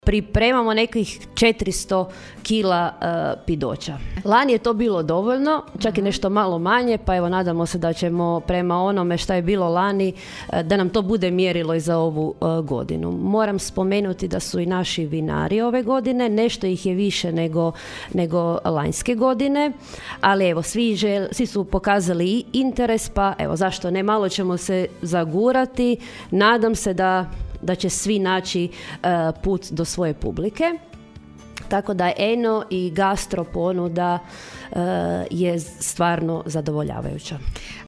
Pripremamo nekih 400 kila pidoća. Lani je to bilo dovoljno, čak i nešto malo manje, pa evo nadamo se da ćemo prema onome što je bilo lani, da nam to bude mjerilo i za ovu godinu. Moram spomenuti da su i naši vinari ove godine, nešto ih je više nego lanjske godine, ali evo svi su pokazali interes, pa evo zašto ne, malo ćemo se zagurati, nadam se da će svi naći put do svoje publike. Tako da eno i gastro ponuda je stvarno zadovoljavajuća.